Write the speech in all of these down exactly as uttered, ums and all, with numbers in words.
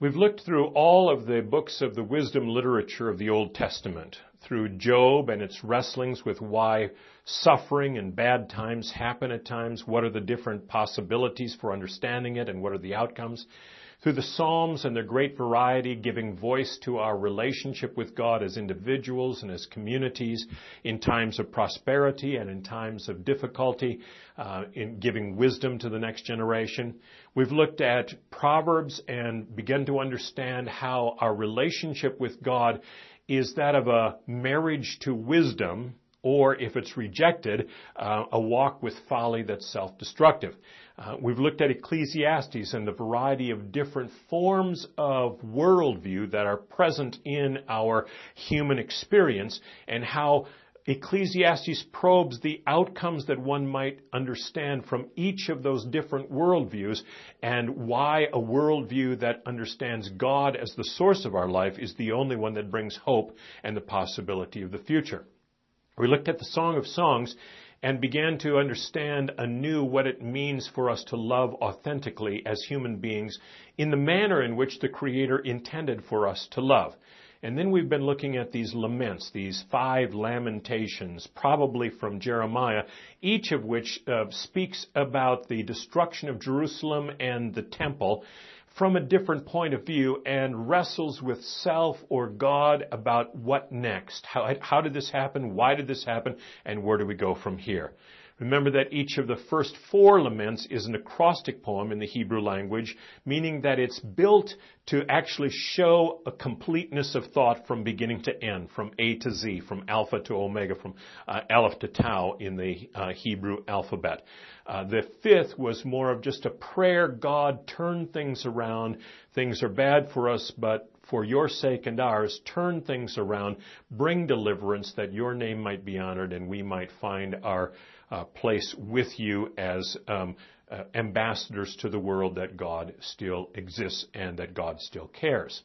We've looked through all of the books of the wisdom literature of the Old Testament, through Job and its wrestlings with why suffering and bad times happen at times, what are the different possibilities for understanding it, and what are the outcomes. Through the Psalms and their great variety, giving voice to our relationship with God as individuals and as communities in times of prosperity and in times of difficulty, uh, in giving wisdom to the next generation. We've looked at Proverbs and begun to understand how our relationship with God is that of a marriage to wisdom, or if it's rejected, uh, a walk with folly that's self-destructive. Uh, we've looked at Ecclesiastes and the variety of different forms of worldview that are present in our human experience, and how Ecclesiastes probes the outcomes that one might understand from each of those different worldviews, and why a worldview that understands God as the source of our life is the only one that brings hope and the possibility of the future. We looked at the Song of Songs and began to understand anew what it means for us to love authentically as human beings in the manner in which the Creator intended for us to love. And then we've been looking at these laments, these five lamentations, probably from Jeremiah, each of which uh, speaks about the destruction of Jerusalem and the temple from a different point of view, and wrestles with self or God about what next. How, how did this happen? Why did this happen? And where do we go from here? Remember that each of the first four laments is an acrostic poem in the Hebrew language, meaning that it's built to actually show a completeness of thought from beginning to end, from A to Z, from alpha to omega, from uh, aleph to tau in the uh, Hebrew alphabet. Uh, the fifth was more of just a prayer, God, turn things around. Things are bad for us, but for your sake and ours, turn things around, bring deliverance that your name might be honored and we might find our uh, place with you as um, uh, ambassadors to the world that God still exists and that God still cares.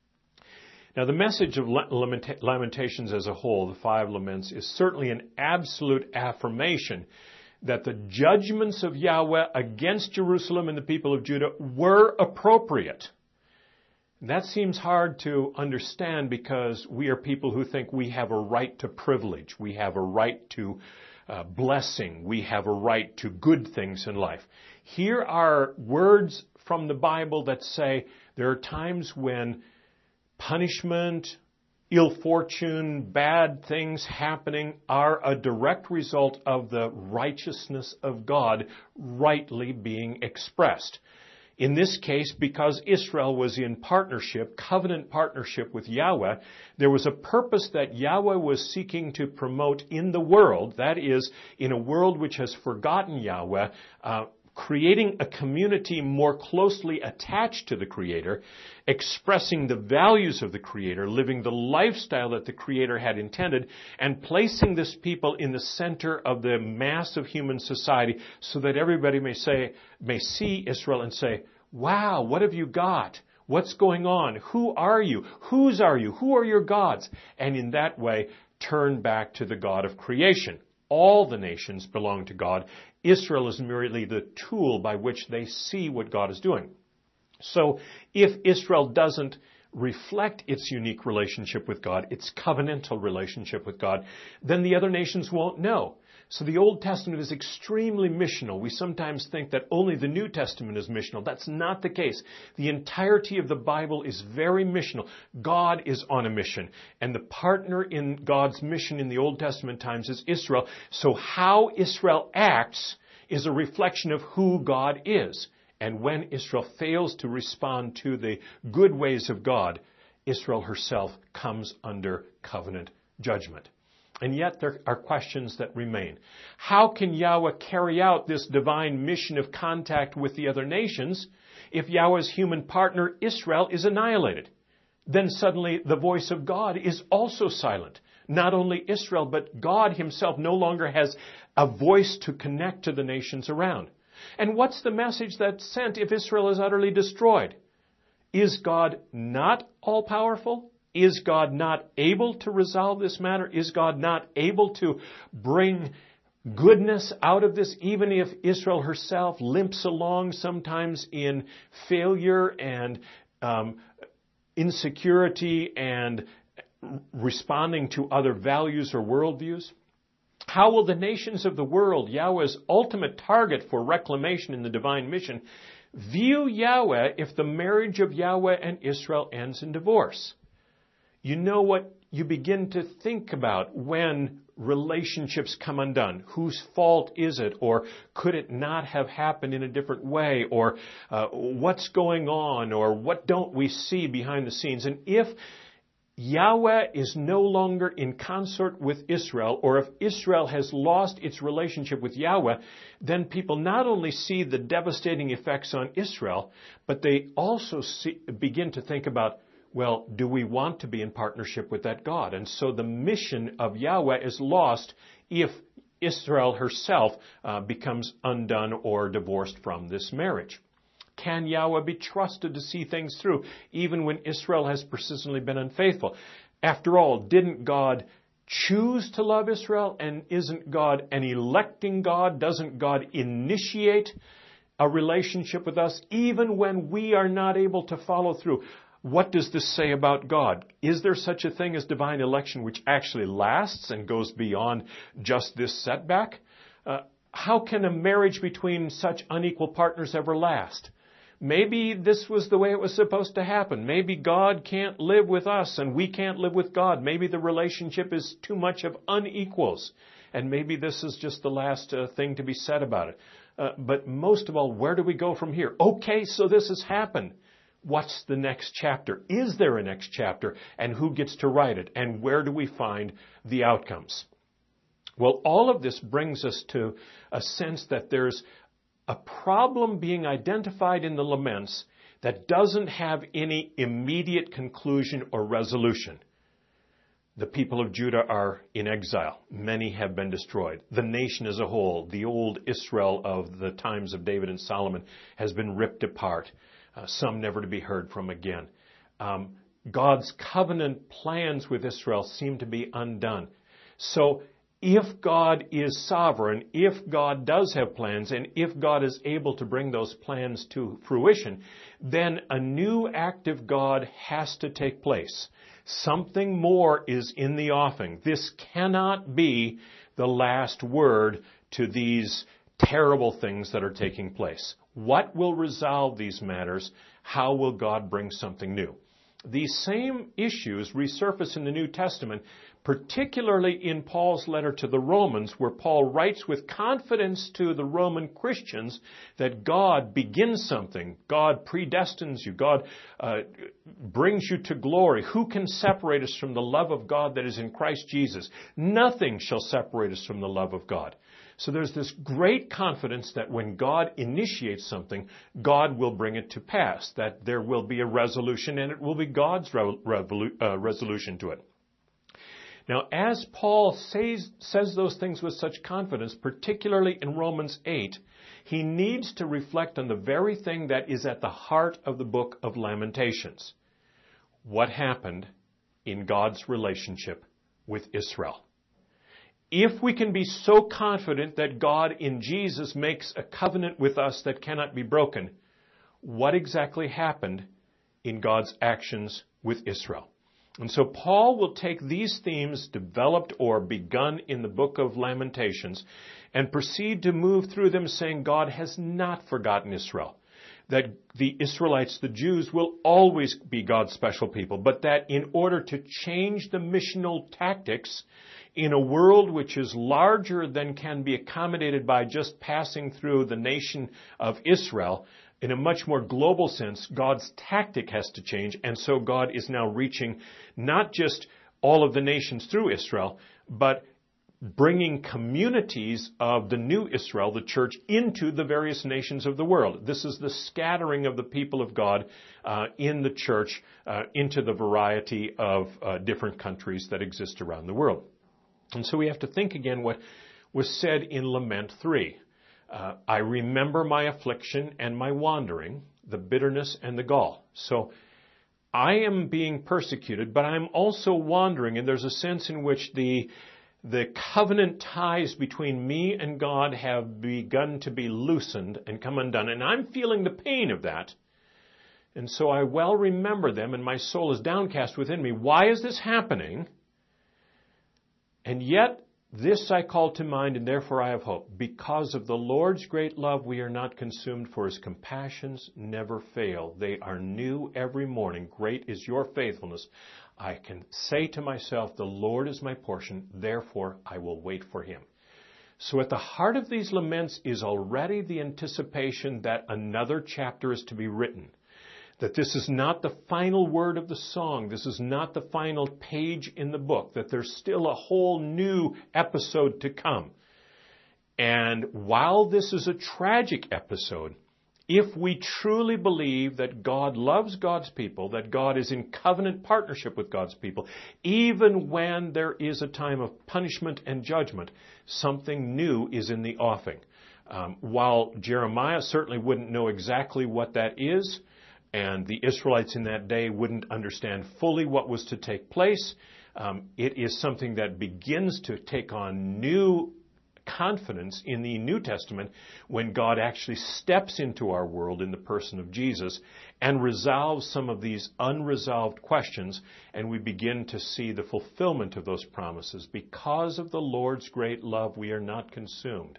Now, the message of Lamentations as a whole, the five laments, is certainly an absolute affirmation that the judgments of Yahweh against Jerusalem and the people of Judah were appropriate. That seems hard to understand because we are people who think we have a right to privilege. We have a right to uh, blessing. We have a right to good things in life. Here are words from the Bible that say there are times when punishment, ill fortune, bad things happening are a direct result of the righteousness of God rightly being expressed. In this case, because Israel was in partnership, covenant partnership with Yahweh, there was a purpose that Yahweh was seeking to promote in the world, that is, in a world which has forgotten Yahweh, uh, creating a community more closely attached to the Creator, expressing the values of the Creator, living the lifestyle that the Creator had intended, and placing this people in the center of the mass of human society so that everybody may say, may see Israel and say, wow, what have you got? What's going on? Who are you? Whose are you? Who are your gods? And in that way, turn back to the God of creation. All the nations belong to God. Israel is merely the tool by which they see what God is doing. So if Israel doesn't reflect its unique relationship with God, its covenantal relationship with God, then the other nations won't know. So the Old Testament is extremely missional. We sometimes think that only the New Testament is missional. That's not the case. The entirety of the Bible is very missional. God is on a mission, and the partner in God's mission in the Old Testament times is Israel. So how Israel acts is a reflection of who God is. And when Israel fails to respond to the good ways of God, Israel herself comes under covenant judgment. And yet there are questions that remain. How can Yahweh carry out this divine mission of contact with the other nations if Yahweh's human partner, Israel, is annihilated? Then suddenly the voice of God is also silent. Not only Israel, but God himself no longer has a voice to connect to the nations around. And what's the message that's sent if Israel is utterly destroyed? Is God not all-powerful? Is God not able to resolve this matter? Is God not able to bring goodness out of this, even if Israel herself limps along sometimes in failure and um, insecurity and responding to other values or worldviews? How will the nations of the world, Yahweh's ultimate target for reclamation in the divine mission, view Yahweh if the marriage of Yahweh and Israel ends in divorce? You know what you begin to think about when relationships come undone. Whose fault is it? Or could it not have happened in a different way? Or uh, what's going on? Or what don't we see behind the scenes? And if Yahweh is no longer in consort with Israel, or if Israel has lost its relationship with Yahweh, then people not only see the devastating effects on Israel, but they also see, begin to think about, well, do we want to be in partnership with that God? And so the mission of Yahweh is lost if Israel herself uh, becomes undone or divorced from this marriage. Can Yahweh be trusted to see things through, even when Israel has persistently been unfaithful? After all, didn't God choose to love Israel? And isn't God an electing God? Doesn't God initiate a relationship with us, even when we are not able to follow through? What does this say about God? Is there such a thing as divine election which actually lasts and goes beyond just this setback? Uh, how can a marriage between such unequal partners ever last? Maybe this was the way it was supposed to happen. Maybe God can't live with us and we can't live with God. Maybe the relationship is too much of unequals. And maybe this is just the last uh, thing to be said about it. Uh, but most of all, where do we go from here? Okay, so this has happened. What's the next chapter? Is there a next chapter? And who gets to write it? And where do we find the outcomes? Well, all of this brings us to a sense that there's a problem being identified in the laments that doesn't have any immediate conclusion or resolution. The people of Judah are in exile. Many have been destroyed. The nation as a whole, the old Israel of the times of David and Solomon, has been ripped apart. Uh, some never to be heard from again. Um, God's covenant plans with Israel seem to be undone. So if God is sovereign, if God does have plans, and if God is able to bring those plans to fruition, then a new active God has to take place. Something more is in the offing. This cannot be the last word to these terrible things that are taking place. What will resolve these matters? How will God bring something new? These same issues resurface in the New Testament, particularly in Paul's letter to the Romans, where Paul writes with confidence to the Roman Christians that God begins something. God predestines you. God uh, brings you to glory. Who can separate us from the love of God that is in Christ Jesus? Nothing shall separate us from the love of God. So there's this great confidence that when God initiates something, God will bring it to pass, that there will be a resolution, and it will be God's re- revolu- uh, resolution to it. Now, as Paul says, says those things with such confidence, particularly in Romans eight, he needs to reflect on the very thing that is at the heart of the book of Lamentations. What happened in God's relationship with Israel? If we can be so confident that God in Jesus makes a covenant with us that cannot be broken, what exactly happened in God's actions with Israel? And so Paul will take these themes developed or begun in the book of Lamentations and proceed to move through them, saying God has not forgotten Israel, that the Israelites, the Jews, will always be God's special people, but that in order to change the missional tactics in a world which is larger than can be accommodated by just passing through the nation of Israel, in a much more global sense, God's tactic has to change, and so God is now reaching not just all of the nations through Israel, but bringing communities of the new Israel, the church, into the various nations of the world. This is the scattering of the people of God uh, in the church uh, into the variety of uh, different countries that exist around the world. And so we have to think again what was said in Lament three. Uh, I remember my affliction and my wandering, the bitterness and the gall. So I am being persecuted, but I'm also wandering, and there's a sense in which the the covenant ties between me and God have begun to be loosened and come undone, and I'm feeling the pain of that. And so I well remember them, and my soul is downcast within me. Why is this happening? And yet, this I call to mind, and therefore I have hope. Because of the Lord's great love, we are not consumed, for his compassions never fail. They are new every morning. Great is your faithfulness. I can say to myself, the Lord is my portion, therefore I will wait for him. So at the heart of these laments is already the anticipation that another chapter is to be written. That this is not the final word of the song. This is not the final page in the book. That there's still a whole new episode to come. And while this is a tragic episode, if we truly believe that God loves God's people, that God is in covenant partnership with God's people, even when there is a time of punishment and judgment, something new is in the offing. Um, while Jeremiah certainly wouldn't know exactly what that is, and the Israelites in that day wouldn't understand fully what was to take place, um, it is something that begins to take on new confidence in the New Testament when God actually steps into our world in the person of Jesus and resolves some of these unresolved questions, and we begin to see the fulfillment of those promises. Because of the Lord's great love, we are not consumed.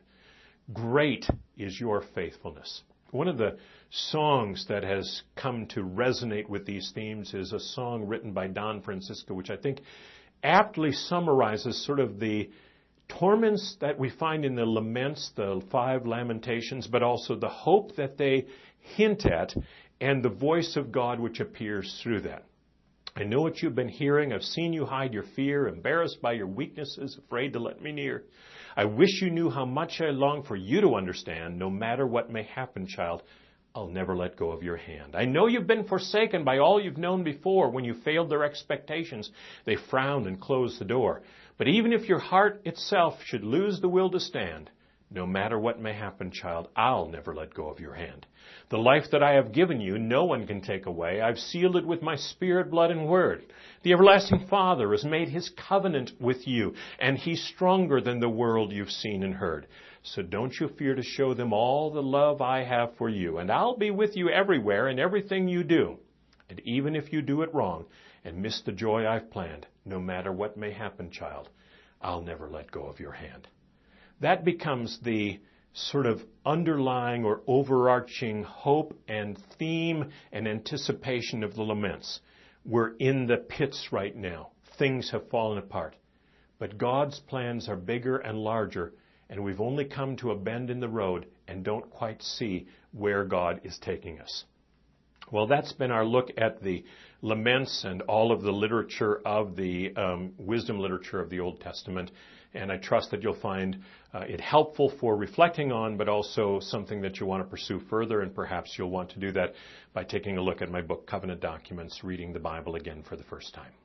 Great is your faithfulness. One of the songs that has come to resonate with these themes is a song written by Don Francisco, which I think aptly summarizes sort of the torments that we find in the laments, the five lamentations, but also the hope that they hint at and the voice of God which appears through that. I know what you've been hearing. I've seen you hide your fear, embarrassed by your weaknesses, afraid to let me near. I wish you knew how much I long for you to understand. No matter what may happen, child, I'll never let go of your hand. I know you've been forsaken by all you've known before. When you failed their expectations, they frowned and closed the door. But even if your heart itself should lose the will to stand, no matter what may happen, child, I'll never let go of your hand. The life that I have given you, no one can take away. I've sealed it with my spirit, blood, and word. The everlasting Father has made his covenant with you, and he's stronger than the world you've seen and heard. So don't you fear to show them all the love I have for you. And I'll be with you everywhere in everything you do. And even if you do it wrong and miss the joy I've planned, no matter what may happen, child, I'll never let go of your hand. That becomes the sort of underlying or overarching hope and theme and anticipation of the laments. We're in the pits right now. Things have fallen apart. But God's plans are bigger and larger, and we've only come to a bend in the road and don't quite see where God is taking us. Well, that's been our look at the laments and all of the literature of the um, wisdom literature of the Old Testament. And I trust that you'll find uh, it helpful for reflecting on, but also something that you want to pursue further. And perhaps you'll want to do that by taking a look at my book, Covenant Documents, Reading the Bible Again for the First Time.